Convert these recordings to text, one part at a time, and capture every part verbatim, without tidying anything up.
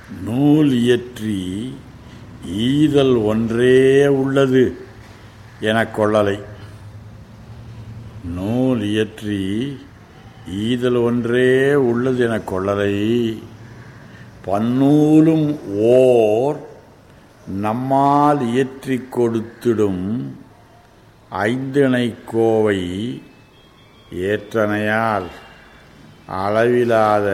நூல் இயற்றி ஈதல் ஒன்றே உள்ளது எனக் கொள்ளலை. நூல் இயற்றி ஈதல் ஒன்றே உள்ளது எனக் கொள்ளலை. பன்னூலும் ஓர் நம்மால் இயற்றி கொடுத்திடும் ஐந்திணை கோவை ஏற்றனையால் அளவிலாத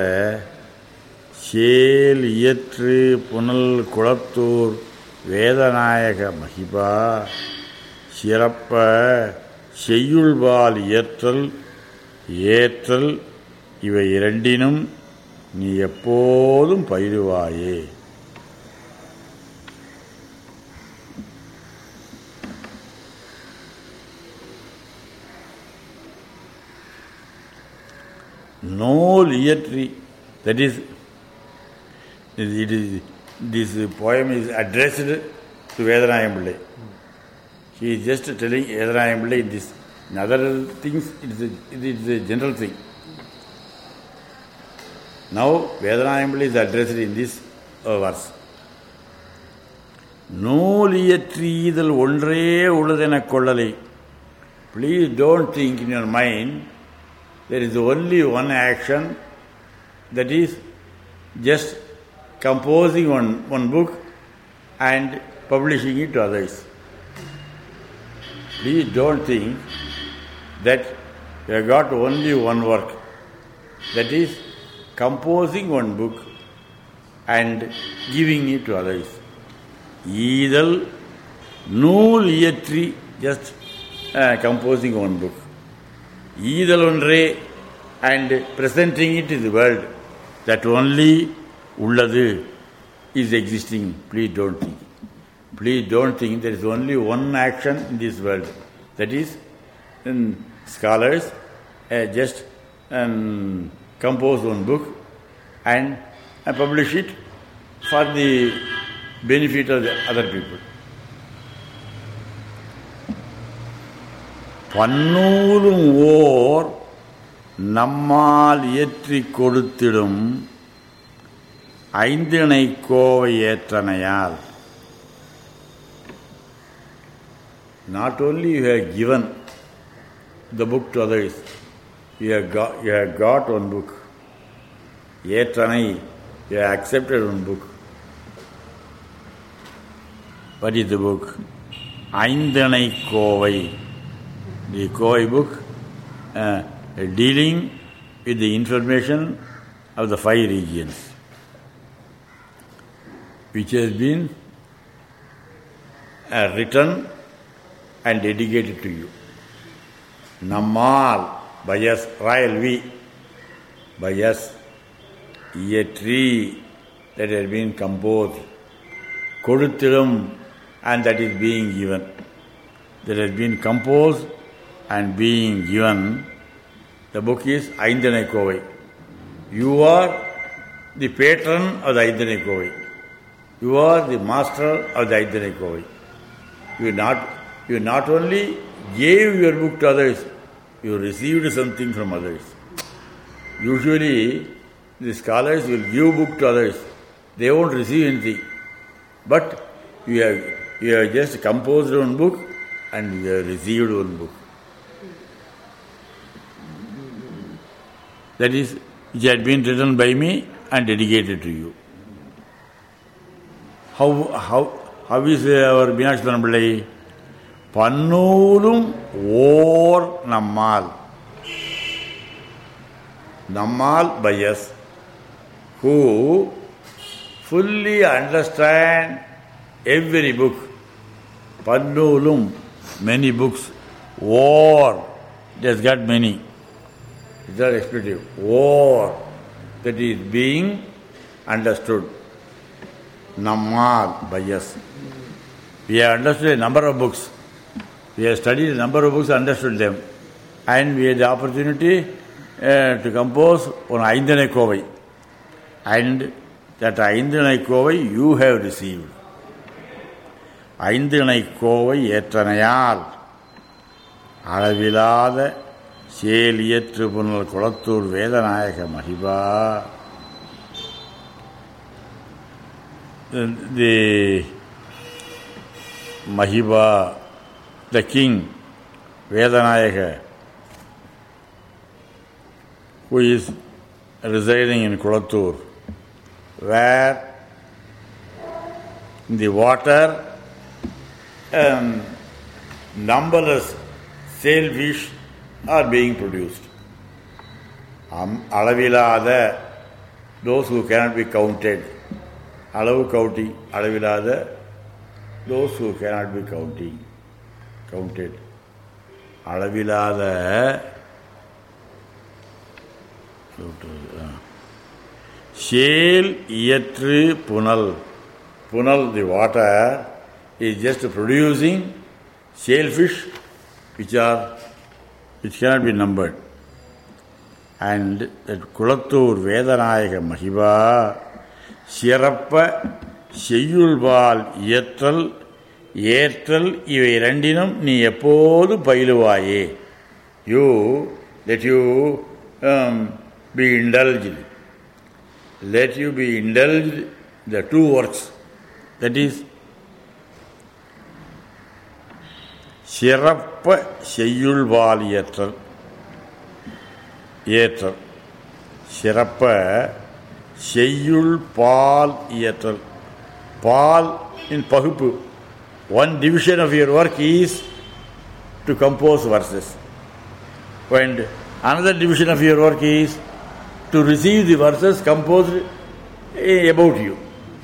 சேல் இயற்று புனல் குளத்தூர் வேதநாயக மகிபா சிறப்ப செய்யுள்பால் இயற்றல் ஏற்றல் இவை இரண்டினும் நீ எப்போதும் பயிலுவாயே. நூல் இயற்றி, that is, it is, this poem is addressed to Vedanayam Pillai. He is just telling Vedanayam Pillai this. In other things, it is a, it is a general thing. Now, Vedanayam Pillai is addressed in this uh, verse. நூல் இயற்றீதல் ஒன்றே உள்ளதெனக் கொள்ளலை. Please don't think in your mind there is only one action, that is just composing one, one book and publishing it to others. Please don't think that you have got only one work, that is composing one book and giving it to others. Either நூல் இயற்றி, just uh, composing one book. Either ஒன்றே and presenting it to the world, that only உள்ளது is existing. Please don't think. Please don't think there is only one action in this world, that is um, scholars uh, just um, compose one book and uh, publish it for the benefit of the other people. பன்னூலும் ஓர் நம்மால் இயற்றி கொடுத்திடும் ஐந்திணை Kovai ஏற்றனையால். Not only you have given the book to others, you have got, you have got one book. ஏற்றனை, you have accepted one book. What is the book? Ainthinai Kovai. The Kovai book uh, dealing with the information of the five regions, which has been uh, written and dedicated to you. Nammal, by us, royal we, by us, a tree that has been composed, Koduthirum, and that is being given. That has been composed and being given. The book is Aindhanai Kovai. You are the patron of the Aindhanai Kovai. You are the master of the Aindhanai Kovai. You not, you not only gave your book to others, you received something from others. Usually, the scholars will give book to others. They won't receive anything. But you have, you have just composed one book and you have received one book. That is, which had been written by me and dedicated to you. How how how is our Meenakshi Subbaraman Pillai? Pannoorum ஓர் நம்மால். Nammal by us, who fully understand every book. Pannoorum, many books. Or, it has got many. It's not expletive. Or, that is being understood. Nammal by us. We have understood a number of books. We have studied a number of books and understood them. And we had the opportunity uh, to compose on Aindhanai Kovai. And that Aindhanai Kovai you have received. Aindhanai Kovai ஏற்றனையால் அளவிலாத சேல் இயற்று புனல் Kulathur Vedanayaga மகிபா. the Mahiba, the king, Vedanayaka, who is residing in Kulattur, where the water and numberless sailfish are being produced. Um, Alavilada, those who cannot be counted. Alavu Kauti, Alavilada, those who cannot be counting, counted. Alavilada, Shale Yetri Punal. Punal, the water, is just producing sailfish which are which cannot be numbered. And that Kulattur Vedanayaka Mahiba Sirappa Seyulval Yetral Yetral Ive Rendinum Ni Epodu Pailuvaye. You, let you um, be indulged. Let you be indulged the two works. That is, Sirappa Seyulval Yetral. Yetral. Sirappa Seyul Pal Yetral. Pal in Pahupu. One division of your work is to compose verses. And another division of your work is to receive the verses composed about you.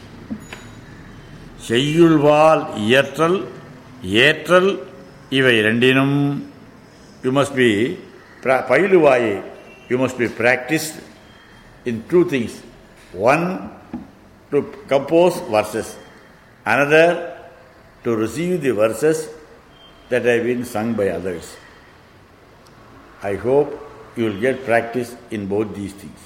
Seyulval Yetral, Yetral, Ivai Rendinum, you must be Pailuvaye, you must be practiced in two things. One, to compose verses. Another, to receive the verses that have been sung by others. I hope you will get practice in both these things.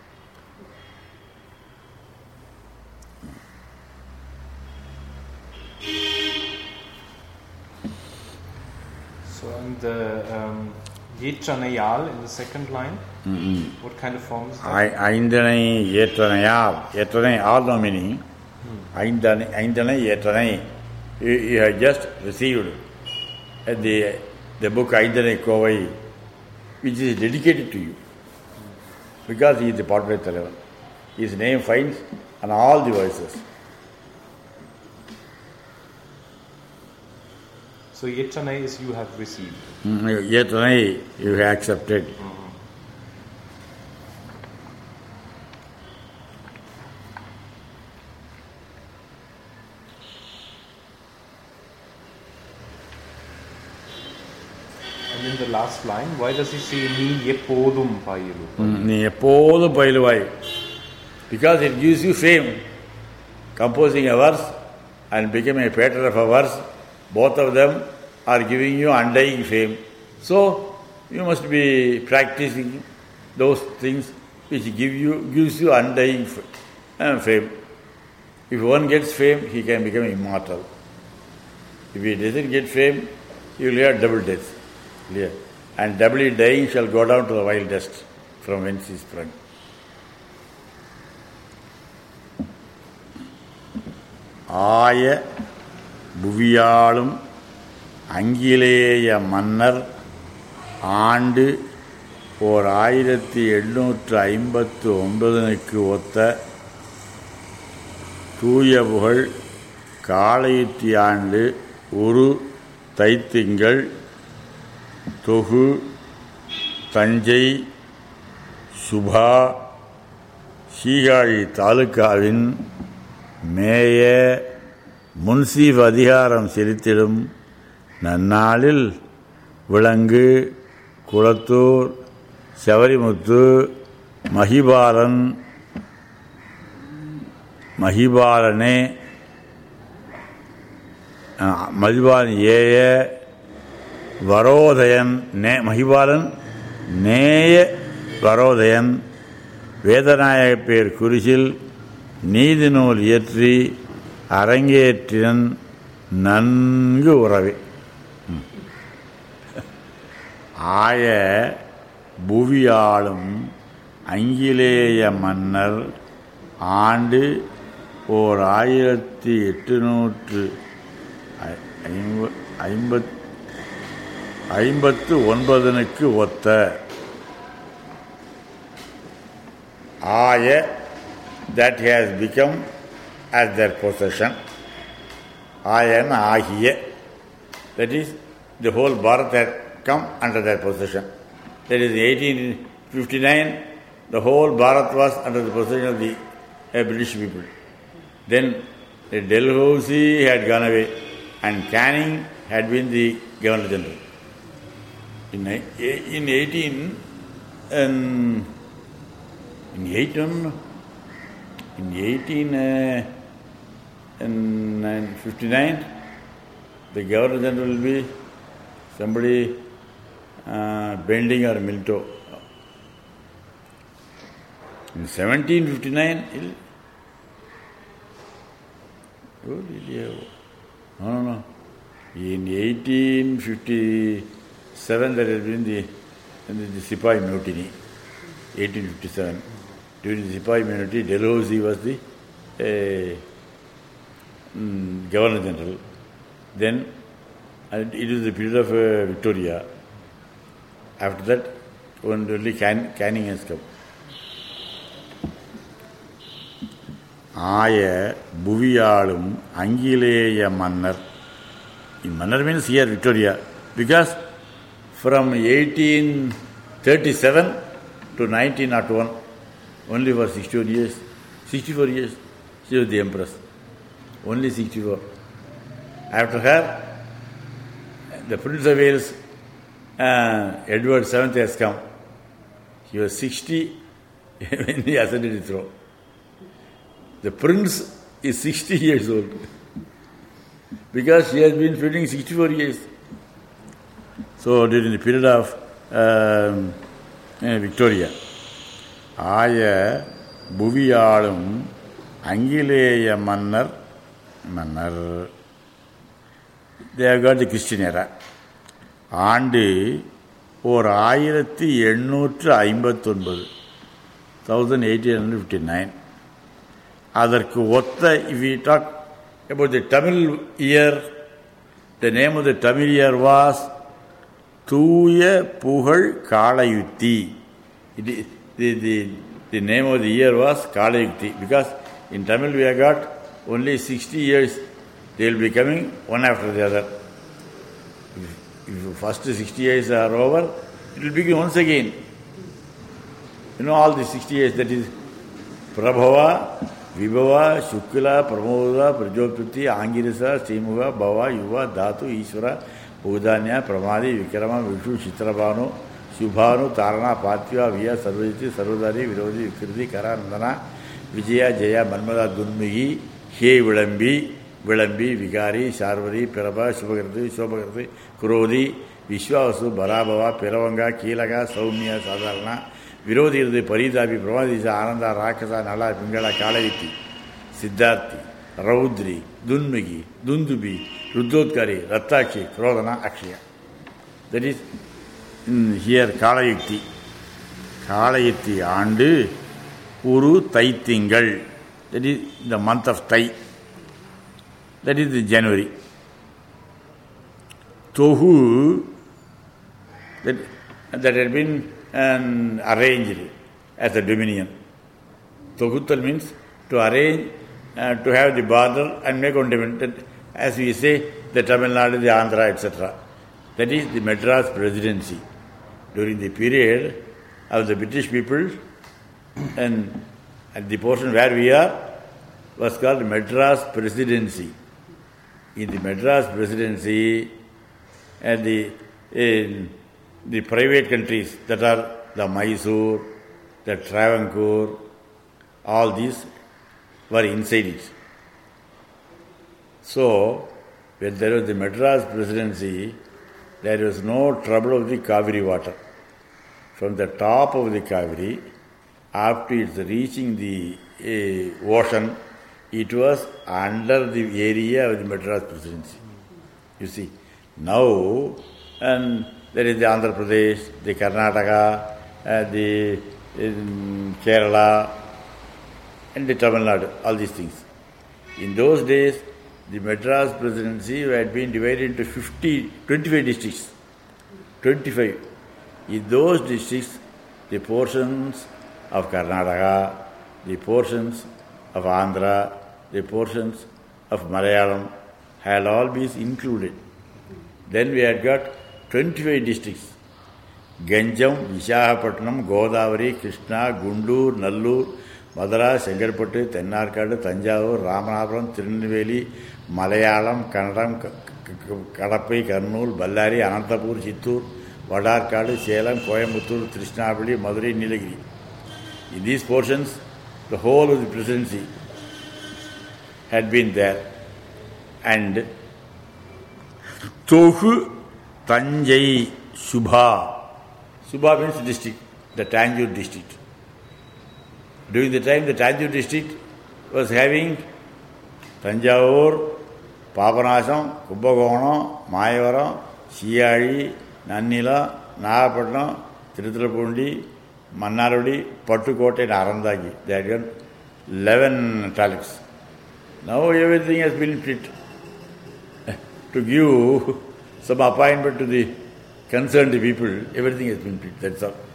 So in the um, Yetranayal in the second line, mm-hmm. What kind of form is that? Aindanai Yetranayal. Yetranai, all no meaning. Aindanai Yetranai. You, you have just received the, the book Aindanai Kovai, which is dedicated to you. Because he is the Padre Thalavan. His name finds on all the voices. So Yetranai is you have received. Mm-hmm. Yetranai you have accepted. Mm-hmm. And in the last line, why does he say Ni Epodum Pailu? Ni Epodum Pailuvai. Because it gives you fame. Composing a verse and becoming a painter of a verse, both of them are giving you undying fame. So you must be practicing those things which give you gives you undying fame. If one gets fame, he can become immortal. If he doesn't get fame, he will have double death. Clear? And doubly dying shall go down to the wild dust from whence he sprung. Aya Buviyalum Angileya Mannar ஆண்டு ஓர் ஆயிரத்தி எண்ணூற்று ஐம்பத்து ஒன்பதனுக்கு ஒத்த தூய புகழ் காளையுத்தி ஆண்டு உரு தைத்திங்கள் தொகு தஞ்சை சுபா சீகாழி தாலுக்காவின் மேய முன்சீப் அதிகாரம் செலுத்திடும் நன்னாளில் விலங்கு குளத்தூர் சவரிமுத்து மகிபாலன் மகிபாலனே மகிபாலன் ஏய வரோதயன் நே மகிபாலன் நேய வரோதயன் வேதநாயக பேர் குறிசில் நீதி நூல் இயற்றி அரங்கேற்றினன் நன்கு உறவே. ஆய புவியாளும் அங்கிலேய மன்னர் ஆண்டு ஓர் ஆயிரத்தி எட்டுநூற்று ஐம்பத் ஐம்பத்து ஒன்பதனுக்கு ஒத்த ஆய that has become as their possession. Ayan Ahiya, that is, the whole Bharat had come under their possession. That is, eighteen fifty-nine, the whole Bharat was under the possession of the uh, British people. Then the Dalhousie had gone away, and Canning had been the Governor General. In, in eighteen, um, in eighteen, in eighteen fifty-nine, the Governor General will be somebody uh, Bending or Milto. In seventeen fifty-nine, no, no, no. In eighteen fifty-seven, there has been the, the, the Sipahi Mutiny. eighteen fifty-seven. During the Sipahi Mutiny, Dalhousie was the uh, mm, Governor General. Then and it is the period of uh, Victoria. After that, only Can- Canning has come. ஆய புவியாளும் அங்கிலேய மன்னர். மன்னர் means here Victoria, because from eighteen thirty-seven to nineteen oh one, only for sixty-four years, sixty-four years, she was the Empress. Only sixty-four. After her, the Prince of Wales, uh, Edward the seventh has come. He was sixty when he ascended the throne. The prince is sixty years old because she has been feuding sixty-four years. So during the period of um, uh, Victoria, ஆய புவியாளும் அங்கிலேய மன்னர் மன்னர் they have got the Christian era. ஆண்டு ஓர் ஆயிரத்தி எண்ணூற்று ஐம்பத்தொன்பது thousand eight hundred fifty-nine. அதற்கு ஒத்த, if we talk about the Tamil year, the name of the Tamil year was தூய புகழ் காளயுத்தி. It is, the, the, the name of the year was Kalayukti, because in Tamil we have got only sixty years, they will be coming one after the other. If, if the first sixty years are over, it will begin once again. You know all the sixty years, that is Prabhava, Vibhava, Shukla, Pramoda, Prajopati, Angirasa, Simuga, Bhava, Yuva, Dhatu, Ishvara, Udanya, Pramadi, Vikrama, Vishu, Chitrabhanu, Shubhanu, Tarana, Patya, Vya, Sarvajiti, Sarvadari, Virodhi, Vikriti, Karanandana, Vijaya, Jaya, Manmada, Dunmigi, He Vilambi, Vilambi, Vigari, Sarvari, Piraba, Shubhagarthi, Shobhagarthi, Kurodi, Vishwasu, Barabhava, Piravanga, Kilaga, Saumya, Sadharana, Virodhi, Paridabi, Pramadisa, Ananda, Rakasa, Nala, Pingala, Kalayuti, Siddharthi, Raudri, Dunmigi, Dundubi, Ruddhodkari, Rattakshi, Krodana, Akshaya. That is in here Kalayukti. Kalayuti Andu Uru Taitingal. That is the month of Tai. That is the January. Tohu, that, that had been um, arranged as a dominion. Tohutal means to arrange, uh, to have the border and make one dominion. As we say, the Tamil Nadu, the Andhra, et cetera. That is the Madras Presidency. During the period of the British people, and at the portion where we are, was called Madras Presidency. In the Madras Presidency, and the in the private countries that are the Mysore, the Travancore, all these were inside it. So, when there was the Madras Presidency, there was no trouble of the Kaveri water. From the top of the Kaveri, after it's reaching the uh, ocean, it was under the area of the Madras Presidency. You see, now, and there is the Andhra Pradesh, the Karnataka, uh, the um, Kerala, and the Tamil Nadu, all these things. In those days, the Madras presidency had been divided into fifty, twenty-five districts. twenty-five. In those districts, the portions of Karnataka, the portions of Andhra, the portions of Malayalam had all been included. Then we had got twenty-five districts. Ganjam, Visakhapatnam, Godavari, Krishna, Gundur, Nallur, Madras, Sengarpattu, Tennarkadu, Tanjavur, Ramanapuram, Tirunelveli, Malayalam, Kannadam, Kadappai, Kurnool, Ballari, Anantapur, Chittur, Vadarkadu, Salem, Coimbatore, Trishnapalli, Madurai, Nilagiri. In these portions, the whole of the presidency had been there. And Tohu, Tanjai, Subha. Subha means district, the Tanjore district. During the time the Tanjore district was having Tanjavur, Papanasam, Kumbakonam, Mayavaram, Siyari, Nannila, Nagapatnam, Tirutirapundi, Mannarudi, Pattukotte and Arandagi. They had got eleven taluks. Now everything has been split. To give some appointment to the concerned people, everything has been split. That's all.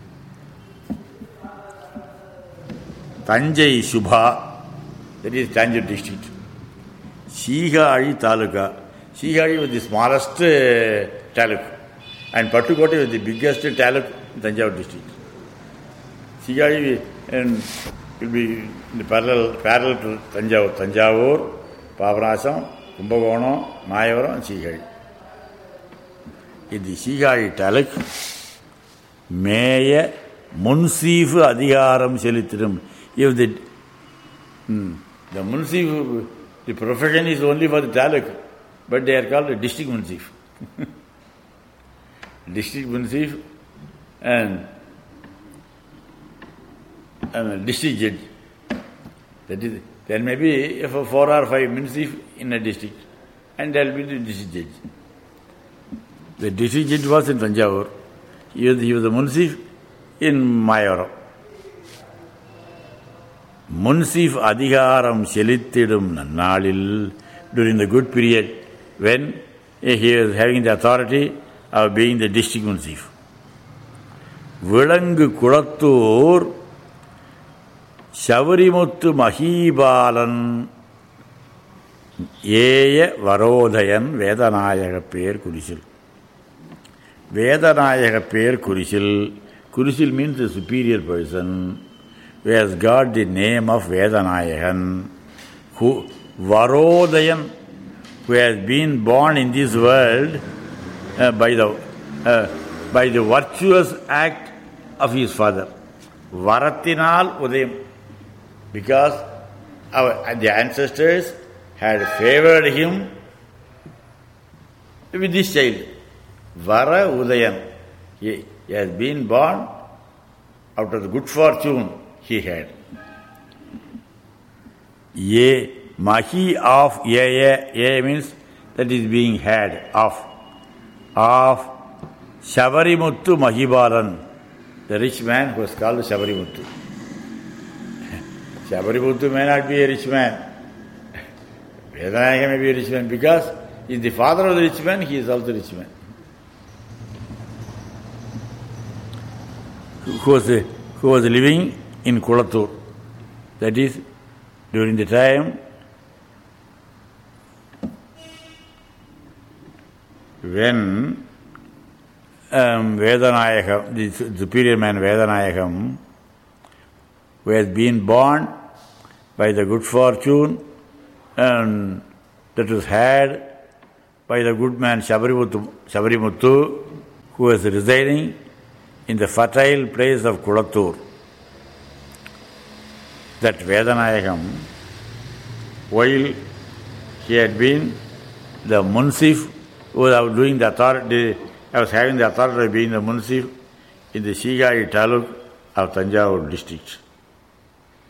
Tanjai Subha, that is Tanjore district. Sihari Taluka. Sihari was the smallest uh, taluk. And Pattukotte was the biggest taluk in Tanjore district. Sihari and will be in the parallel, parallel to Tanjavur. Tanjavur, Papanasam, Kumbakonam, Mayavaram and Sihari. In the Sihari taluk, Maya Munsif Adhigaram Selithirum. If the, hmm, the Munsif, the profession is only for the taluk, but they are called a district Munsif. District Munsif and, and a district judge. That is, there may be four or five Munsif in a district, and there will be the district judge. The district judge was in Tanjavur. He was, he was the Munsif in Mayavaram. Munsif Adhigaram Selithidum Nannalil, during the good period when he was having the authority of being the district Munsif. Vilangu Kulattur Shavarimuttu Mahibalan Eya Varodhayan Vedanayaka Per Kurisil. Vedanayaka Per Kurisil. Kurisil means a superior person who has got the name of Vedanayakan, who Varodayan, who has been born in this world uh, by the uh, by the virtuous act of his father. Varatinal Udayam, because our the ancestors had favored him with this child. Vara Udayan. He, he has been born out of the good fortune he had. Ye Mahi of Ye Ye means that is being had of of Shavarimuttu Mahibalan, the rich man who was called Shavarimuttu. Shavarimuttu may not be a rich man. Vedanayaka may be a rich man because he is the father of the rich man, he is also a rich man. Who was, who was living in Kulattur. That is, during the time when um, Vedanayakam, the superior man Vedanayakam, who has been born by the good fortune and that was had by the good man Shabarimuttu, Shabarimuttu, who was residing in the fertile place of Kulattur. That Vedanayakam, while he had been the Munsif, who was doing the authority, I was having the authority of being the Munsif in the Sihari Taluk of Tanjavur district.